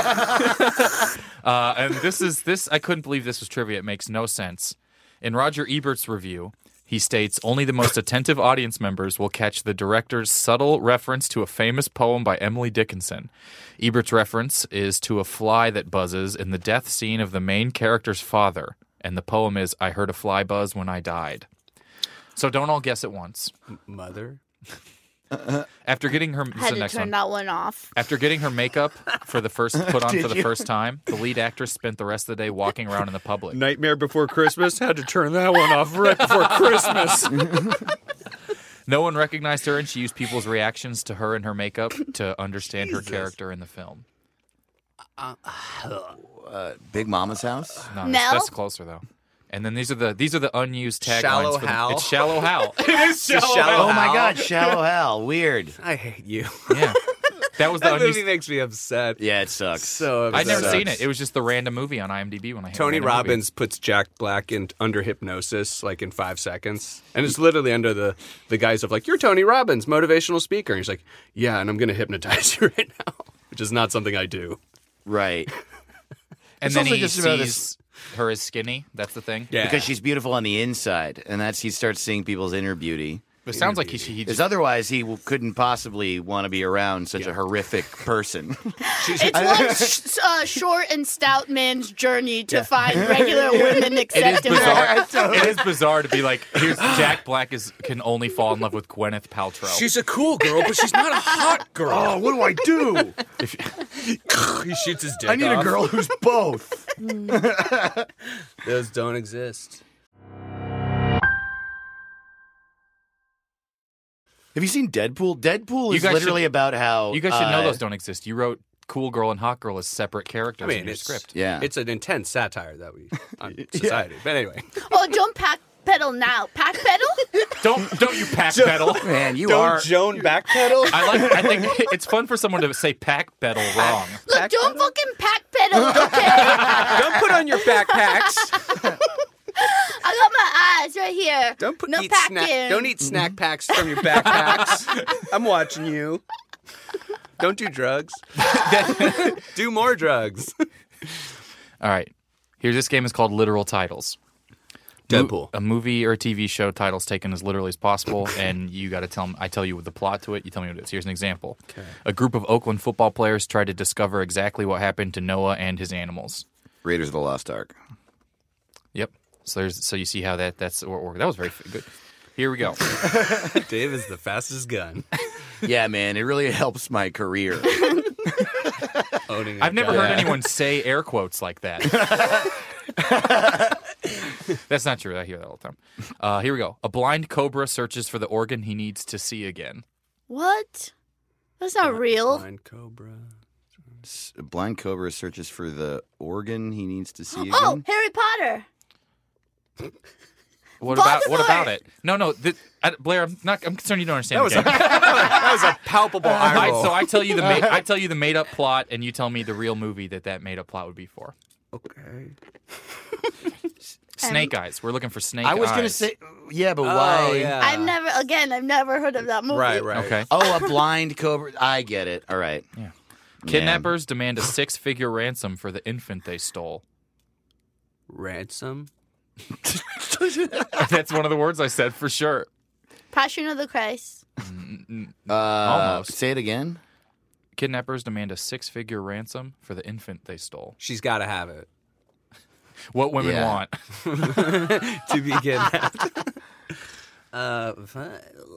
Uh, and this is this. I couldn't believe this was trivia. It makes no sense. In Roger Ebert's review, he states only the most attentive audience members will catch the director's subtle reference to a famous poem by Emily Dickinson. Ebert's reference is to a fly that buzzes in the death scene of the main character's father, and the poem is "I heard a fly buzz when I died." So don't all guess at once. Mother. After getting her, this I is had the to next turn one. that one off. After getting her makeup for the first put on Did for the you? first time, the lead actress spent the rest of the day walking around in the public. Nightmare Before Christmas. Had to turn that one off right before Christmas. No one recognized her, and she used people's reactions to her and her makeup to understand her character in the film. Uh, Big Mama's house. No, Mel? that's, that's closer though. And then these are the these are the unused taglines. Shallow for the- Hal? It's Shallow Hal. It is Shallow, Oh my Hal. God, Shallow Hal. Weird. I hate you. Yeah, that was the That unused. movie makes me upset. Yeah, it sucks. So upset. I'd never seen it. It was just the random movie on IMDb when I hit Tony random Robbins puts Jack Black in under hypnosis, like in five seconds, and it's literally under the the guise of like, "You're Tony Robbins, motivational speaker," and he's like, "Yeah, and I'm going to hypnotize you right now," which is not something I do. Right. movie. And It's then also he just about sees her as skinny. That's the thing. Yeah, Because she's beautiful on the inside, and that's he starts seeing people's inner beauty. It sounds like he he Because just, otherwise, he w- couldn't possibly want to be around such a horrific person. It's one sh- uh, short and stout man's journey to find regular women it is acceptable. bizarre. It is bizarre to be like, here's Jack Black is can only fall in love with Gwyneth Paltrow. She's a cool girl, but she's not a hot girl. Oh, what do I do? He shoots his dick I need off. a girl who's both. those don't exist. Have you seen Deadpool? Deadpool You is guys literally should- about how You guys should know uh, those don't exist. You wrote Cool Girl and Hot Girl as separate characters I mean, in your it's script. Yeah. it's an intense satire that we on society. But anyway, Oh, don't pack pedal now. Pack pedal? Don't don't you pack pedal. Man, you Don't are. Joan backpedal? I like. I think it's fun for someone to say pack pedal wrong. Look, don't fucking pack pedal, okay? don't put on your backpacks. I got my eyes right here. Don't put no eat packing. snack. Don't eat snack packs from your backpacks. I'm watching you. Don't do drugs. Do more drugs. All right. Here's this game is called Literal Titles. Deadpool. A movie or a T V show titles taken as literally as possible, and you got to tell me. I tell you the plot to it. You tell me what it is. Here's an example. Okay. A group of Oakland football players tried to discover exactly what happened to Noah and his animals. Raiders of the Lost Ark. Yep. So there's. So you see how that that's or, or, that was very f- good. Here we go. Dave is the fastest gun. Yeah, man, it really helps my career. Owning. a I've never gun. heard anyone say air quotes like that. That's not true. I hear that all the time. Uh, here we go. A blind cobra searches for the organ he needs to see again. What? That's not real. Blind cobra. S- a blind cobra searches for the organ he needs to see again. Oh, Harry Potter. What about what Voldemort! about it? No, no, th- I, Blair. I'm not. I'm concerned you don't understand. That was the a, game. that was a palpable eye I, roll. so I tell you the ma- I tell you the made up plot, and you tell me the real movie that that made up plot would be for. okay. Snake Eyes. We're looking for Snake I was Eyes. gonna say, yeah, but Oh, why? yeah. I've never, again, I've never heard of that movie. Right, right. Okay. Oh, a blind cobra. I get it. All right. Yeah. Kidnappers demand a six-figure ransom for the infant they stole. Ransom. That's one of the words I said for sure. Passion of the Christ. Uh, Almost. Say it again. Kidnappers demand a six-figure ransom for the infant they stole. She's got to have it What women Yeah. want. to be kidnapped. uh, fi-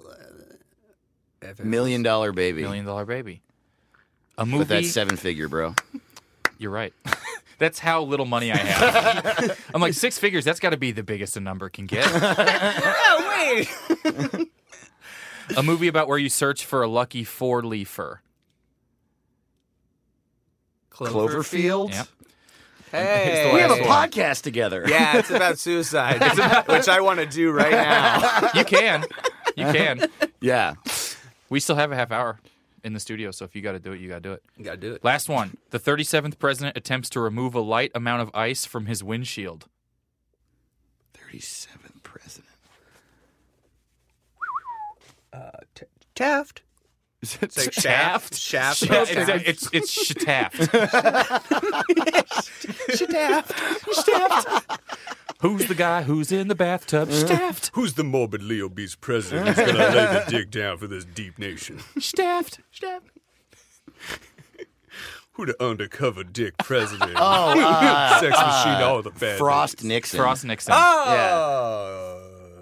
Million dollar baby. Million Dollar Baby. A But movie. that's seven figure, bro. You're right. That's how little money I have. I'm like, six figures, that's got to be the biggest a number can get. Oh wait. A movie about where you search for a lucky four-leafer. Cloverfield. Yep. Hey. We have a Last one. podcast together. Yeah, it's about suicide, which I want to do right now. You can. You can. Yeah. We still have a half hour in the studio, so if you got to do it, you got to do it. You gotta do it. Last one. The thirty-seventh president attempts to remove a light amount of ice from his windshield. thirty-seventh president. Taft. It's Say Shaft. Shaft. Shaft. It's, it's, it's Shataft. Shaft. Shaft. Who's the guy who's in the bathtub? Shaft. Who's the morbidly obese president who's going to lay the dick down for this deep nation? Shaft. Shaft. Who the undercover dick president? Oh, uh, Sex machine, all the bad Frost things. Nixon. Frost Nixon. Oh.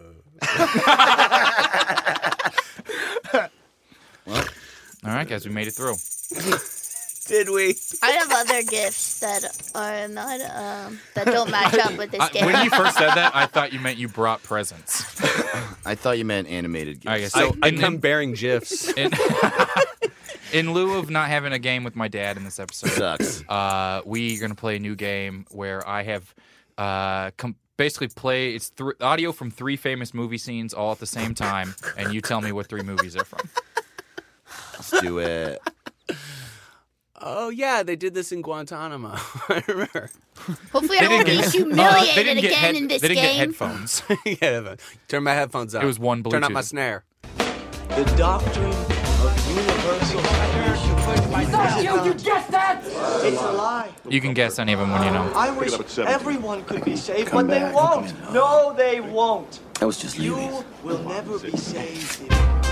All right, guys, we made it through. Did we? I have other gifts that are not um, that don't match up with this I, game. when you first said that, I thought you meant you brought presents. I thought you meant animated All right, gifts. guys, so I, I in, come in, bearing gifs. in, in lieu of not having a game with my dad in this episode, Sucks. uh, we're going to play a new game where I have uh, com- basically play it's th- audio from three famous movie scenes all at the same time, and you tell me what three movies they're from. Let's do it. Oh, yeah, they did this in Guantanamo. I remember. Hopefully, I won't be uh, humiliated they didn't get again head- in this They didn't get game. headphones. Yeah, turn my headphones up. It was one Turn up Bluetooth. my snare. The doctrine of universal You, you guessed that? It's a lie. You can guess any of them when you know. I wish everyone could be saved, but they won't. No, they won't. I was just You leaving. will never be saved.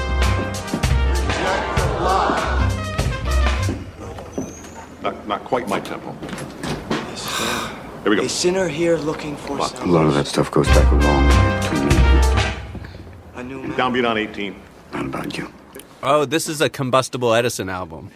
Not, not quite my tempo. Here we go. A sinner here looking for A lot salvation. of that stuff goes back a long way between me and A new man. Downbeat on eighteen. you. Not about you. Oh, this is a Combustible Edison album.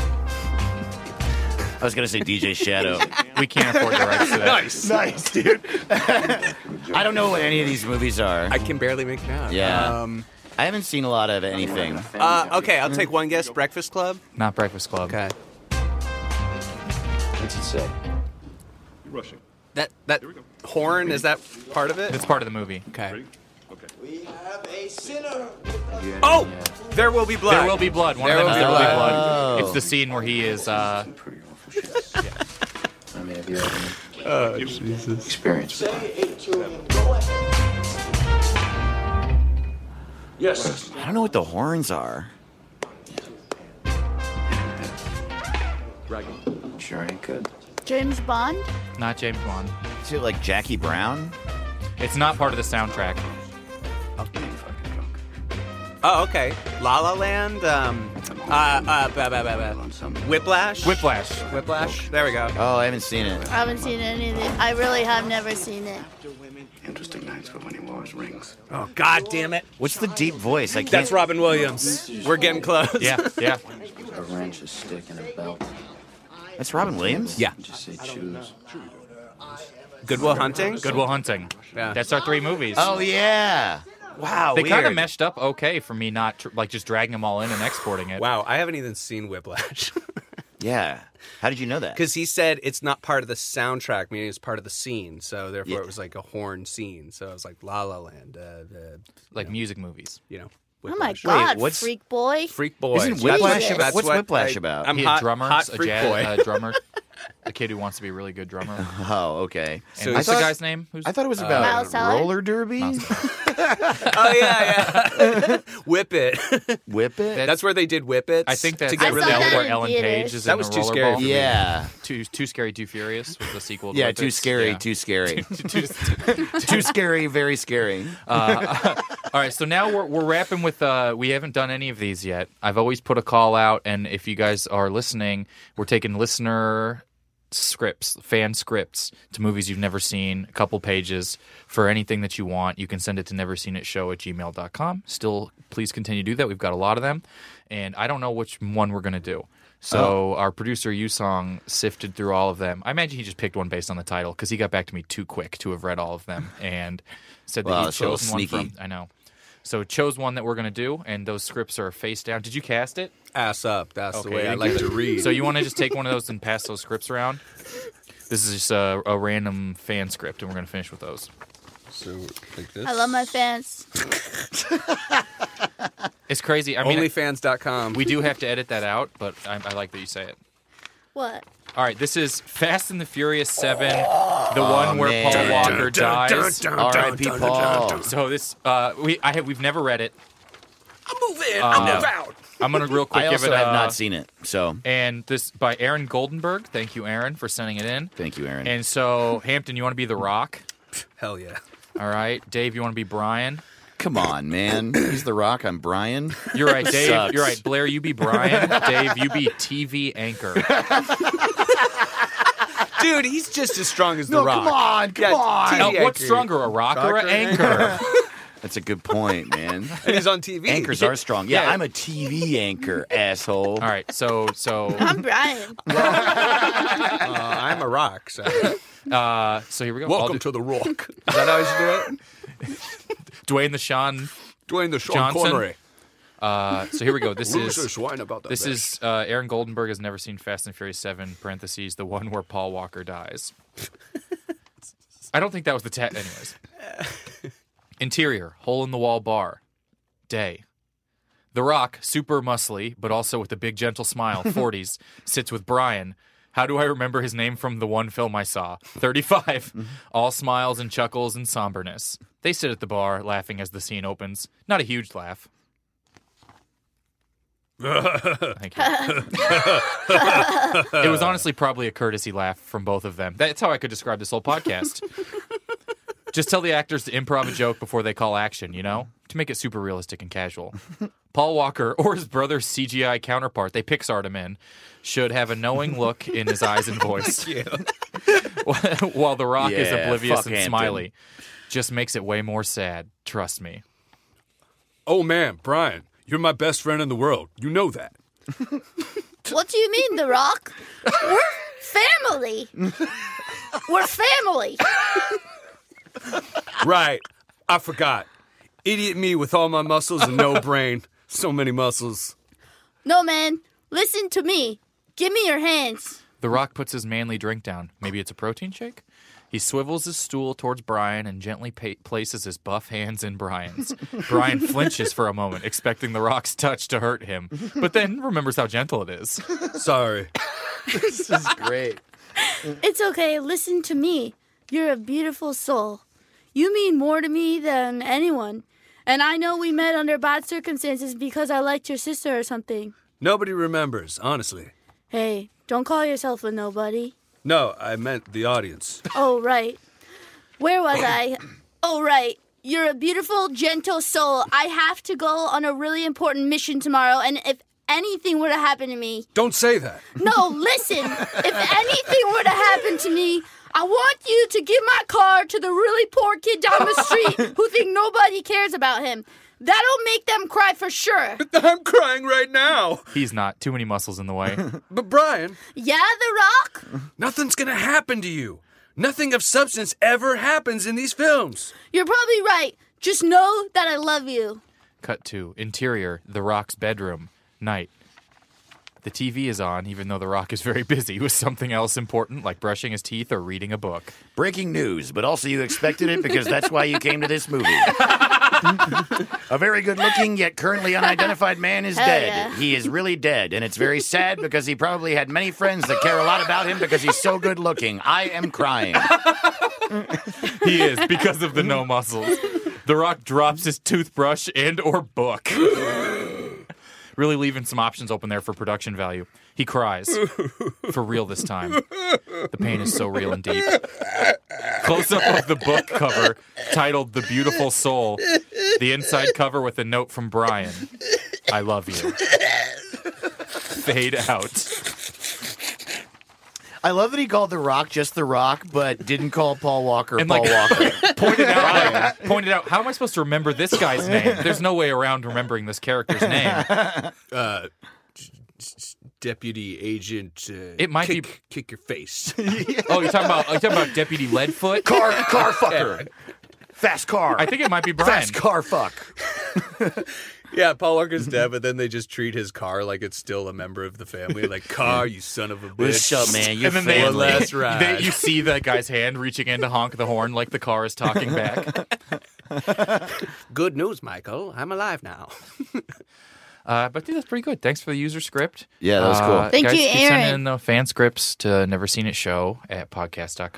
I was going to say D J Shadow. We can't afford the rights to that. Nice. Nice, dude. I don't know what any of these movies are. I can barely make it out. Yeah. Um, I haven't seen a lot of anything. uh, okay, I'll take one guess. Breakfast Club? Not Breakfast Club. Okay. What's it say? You're rushing. That that horn, is that part of it? It's part of the movie. Okay. Okay. We have a sinner. Oh! There will be blood. There will be blood. One There of them will is be There Will Be blood. Blood. Oh. It's the scene where he is. Uh, Pretty awful shit. I mean, have you ever Oh, Jesus. experienced it? Say a trillion. Go ahead. Yes. I don't know what the horns are. Dragon. Sure ain't good. James Bond. not James Bond. Is it like Jackie Brown? It's not part of the soundtrack. Being fucking drunk. Oh, okay. La La Land. Um, uh, uh, bah, bah, bah, bah. On some Whiplash. Whiplash. Whiplash. There we go. Oh, I haven't seen it. I haven't seen any of it. I really have never seen it. interesting nights for winning wars rings. Oh, God damn it. What's the deep voice? I can't. That's Robin Williams. We're getting close. Yeah, yeah. A wrench, a stick, and a belt. That's Robin Williams? Yeah. Just say choose. Goodwill Hunting. Good Will Hunting. Yeah. That's our three movies. Oh, yeah. Wow, They kind of weird. meshed up okay for me not tr- like just dragging them all in and exporting it. Wow, I haven't even seen Whiplash. Yeah. How did you know that? Because he said it's not part of the soundtrack, meaning it's part of the scene. So therefore, Yeah. it was like a horn scene. So it was like La La Land, uh, the, Like music movies. you know. Oh my Whiplash. God, what's- freak boy! Freak boy. Isn't That's Whiplash what- about- that's what's what Whiplash I- about? I'm He hot, had drummers, hot a freak jazz boy. uh, drummer, a kid who wants to be a really good drummer. And Oh, okay. so I what's the thought- guy's name? Who's I thought it was uh, about Miles Teller? roller derby. Oh yeah, yeah. Whip It. Whip it. That's where they did Whip It. I think that's to get I the saw rid film of that where in Ellen theaters. Page is That in was a too rollerball. scary for me. yeah. Too Too Scary, Too Furious was the sequel. To Yeah. Whip Too It. scary. Yeah. Too scary. Too- too scary. Very scary. Uh, all right, so now we're we're wrapping with. Uh, we haven't done any of these yet. I've always put a call out, and if you guys are listening, we're taking listener scripts, fan scripts to movies you've never seen. A couple pages for anything that you want. You can send it to neverseenitshow at gmail dot com. Still, please continue to do that. We've got a lot of them, and I don't know which one we're gonna do. So our producer Yusong sifted through all of them. I imagine he just picked one based on the title because he got back to me too quick to have read all of them and said that Wow, he that's a little chose one sneaky. from. I know. So chose one that we're gonna do, and those scripts are face down. Did you cast it? Ass up. That's the Okay, way I you like can- to read. So you want to just take one of those and pass those scripts around? This is just a, a random fan script, and we're gonna finish with those. So like this. I love my fans. It's crazy. I mean, Onlyfans dot com. we do have to edit that out, but I, I like that you say it. What? All right, this is Fast and the Furious seven, the one where man. Paul Walker dies. R I P Paul. So this, uh, we I have we've never read it. I'm moving. in. Uh, I'm No. about. I'm gonna real quick I give also it. have uh, not seen it, so And this by Aaron Goldenberg. Thank you, Aaron, for sending it in. thank you, Aaron. And so, Hampton, you want to be The Rock? Hell yeah. All right. Dave, you want to be Brian? Come on, man. He's the Rock. I'm Brian. You're right, Dave. Sucks. You're right. Blair, you be Brian. Dave, you be T V anchor. Dude, he's just as strong as The No, Rock. come on, come on. Now, T V what's anchor. stronger, a rock or an anchor? That's a good point, man. And he's on T V. Anchors are strong. Yeah, Yeah. I'm a T V anchor, asshole. All right. So, so, I'm Brian. Uh, I'm a rock. So. uh, so here we go. I'll Welcome do- to The Rock. Is that how you should do it? Dwayne the Sean. Dwayne the Sean Johnson? Connery. Uh, so here we go. This Who's this is wine about that this bitch? is uh, Aaron Goldenberg has never seen Fast and Furious Seven. Parentheses the one where Paul Walker dies. I don't think that was the tag. Anyways, interior hole in the wall bar. Day. The Rock, super muscly, but also with a big gentle smile. forties sits with Brian. How do I remember his name from the one film I saw? thirty-five. All smiles and chuckles and somberness. They sit at the bar, laughing as the scene opens. Not a huge laugh. Thank you. It was honestly probably a courtesy laugh from both of them. That's how I could describe this whole podcast. Just tell the actors to improv a joke before they call action, you know? To make it super realistic and casual. Paul Walker, or his brother's C G I counterpart, they Pixar'd him in, should have a knowing look in his eyes and voice. While The Rock is Yeah, oblivious fuck and Hampton. smiley. Just makes it way more sad. Trust me. Oh, man, Brian, you're my best friend in the world. You know that. What do you mean, The Rock? We're family. We're family. Right. I forgot. Idiot me with all my muscles and no brain. So many muscles. No, man. Listen to me. Give me your hands. The Rock puts his manly drink down. Maybe it's a protein shake? He swivels his stool towards Brian and gently pa- places his buff hands in Brian's. Brian flinches for a moment, expecting The Rock's touch to hurt him, but then remembers how gentle it is. Sorry. This is great. It's okay. Listen to me. You're a beautiful soul. You mean more to me than anyone. And I know we met under bad circumstances because I liked your sister or something. Nobody remembers, honestly. Hey, don't call yourself a nobody. No, I meant the audience. Oh, right. Where was I? Oh, right. You're a beautiful, gentle soul. I have to go on a really important mission tomorrow, and if anything were to happen to me... Don't say that. No, listen. If anything were to happen to me, I want you to give my car to the really poor kid down the street who think nobody cares about him. That'll make them cry for sure. I'm crying right now. He's not. Too many muscles in the way. But Brian, Yeah, The Rock? nothing's gonna happen to you. Nothing of substance ever happens in these films. You're probably right. Just know that I love you. Cut to interior, The Rock's bedroom. Night. The T V is on, even though The Rock is very busy with something else important, like brushing his teeth or reading a book. Breaking news, but also you expected it because that's why you came to this movie. A very good-looking yet currently unidentified man is Hell dead. yeah. He is really dead, and it's very sad because he probably had many friends that care a lot about him because he's so good-looking. I am crying. He is, because of the no muscles. The Rock drops his toothbrush and or book. Really leaving some options open there for production value. He cries. For real this time. The pain is so real and deep. Close-up of the book cover, titled The Beautiful Soul. The inside cover with a note from Brian. I love you. Fade out. I love that he called The Rock just The Rock, but didn't call Paul Walker And, Paul like- Walker. Pointed out, like, pointed out, how am I supposed to remember this guy's name? There's no way around remembering this character's name. Uh, Deputy Agent. Uh, It might kick, be- kick your face. Oh, you're talking about you're talking about Deputy Leadfoot? Car, car fucker. Fast car. I think it might be Brian. Fast car fuck. Yeah, Paul Walker's dead, but then they just treat his car like it's still a member of the family. Like, car, you son of a bitch. What's up, man? You're And then they, One last ride. they, you see that guy's hand reaching in to honk the horn like the car is talking back. Good news, Michael. I'm alive now. Uh, but dude, that's pretty good. Thanks for the user script. Yeah, that was cool. Uh, Thank guys, you, keep Aaron. sending in the fan scripts to Never Seen It Show at podcast dot com.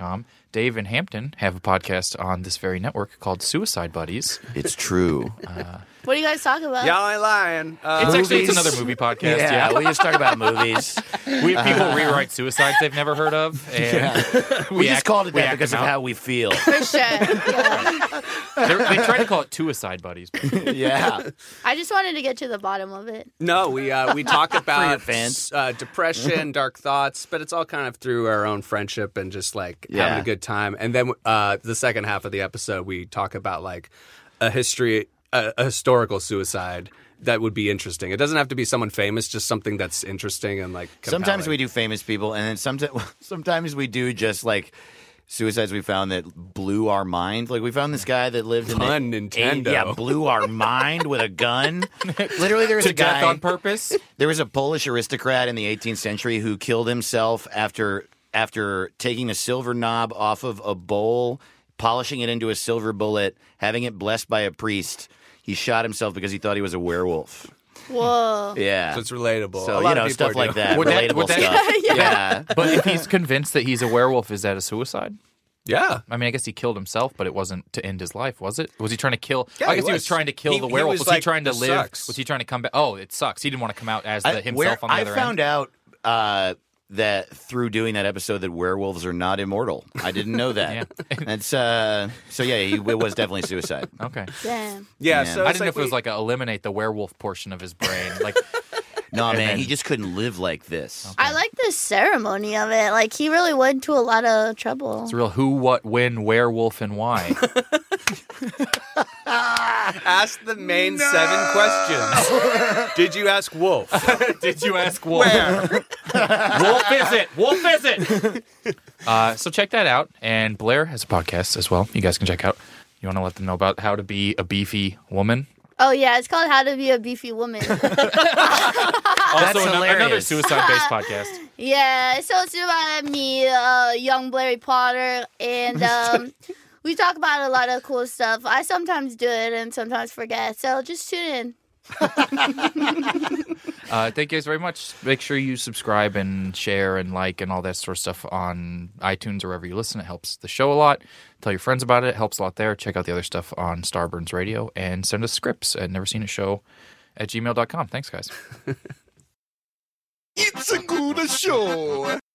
Dave and Hampton have a podcast on this very network called Suicide Buddies. It's true. Uh, What do you guys talk about? Y'all ain't lying. Uh, it's actually it's movies. another movie podcast. Yeah, Yeah, we just talk about movies. we have people rewrite suicides they've never heard of, and We, just act- called it we that act because them of out. how we feel. For sure. Yeah. They're- They try to call it Suicide Buddies. Yeah. I just wanted to get to the bottom of it. No, we uh, we talk your about fans. Uh, depression, dark thoughts, but it's all kind of through our own friendship and just like Yeah. having a good time. And then uh, the second half of the episode, we talk about like a history, a, a historical suicide that would be interesting. It doesn't have to be someone famous, just something that's interesting and like. Sometimes compelling. we do famous people, and then sometimes sometimes we do just like suicides we found that blew our mind. Like we found this guy that lived in Pun the Nintendo. yeah, blew our mind with a gun. Literally, there was To a guy death on purpose. There was a Polish aristocrat in the eighteenth century who killed himself after after taking a silver knob off of a bowl, polishing it into a silver bullet, having it blessed by a priest. He shot himself because he thought he was a werewolf. Whoa. Yeah. So it's relatable. So, A lot you of know, people stuff are like doing- that. Would that- relatable would that- stuff. Yeah. Yeah. But if he's convinced that he's a werewolf, is that a suicide? Yeah. I mean, I guess he killed himself, but it wasn't to end his life, was it? Was he trying to kill? Yeah, I he guess he was was. trying to kill He- the he werewolf. was Was, like, he trying to "This live? sucks." Was he trying to come back? Oh, it sucks. He didn't want to come out as the, I, himself where, on the I other found end. out uh, that through doing that episode that werewolves are not immortal. I didn't know that. That's uh, so yeah, he, it was definitely suicide. Okay. Damn. Yeah. Yeah. So I it's didn't know like if it was we- like a eliminate the werewolf portion of his brain. Like, No, And man, then- he just couldn't live like this. I like the ceremony of it. Like, he really went to a lot of trouble. it's real who, what, when, werewolf, and why. ask the main seven questions. Did you ask Wolf? Did you ask Wolf? Where? Wolf is it? Wolf is it? Uh, so check that out. And Blair has a podcast as well. You guys can check out. You want to let them know about how to be a beefy woman? Oh, yeah. It's called How to Be a Beefy Woman. Also, ano- another hilarious. suicide-based podcast. Yeah, so it's about me, uh, young Larry Potter, and um, we talk about a lot of cool stuff. I sometimes do it and sometimes forget, so just tune in. Uh, thank you guys very much. Make sure you subscribe and share and like and all that sort of stuff on iTunes or wherever you listen. It helps the show a lot. Tell your friends about it. It helps a lot there. Check out the other stuff on Starburns Radio and send us scripts at never seen a show at gmail dot com. Thanks, guys. It's a good show.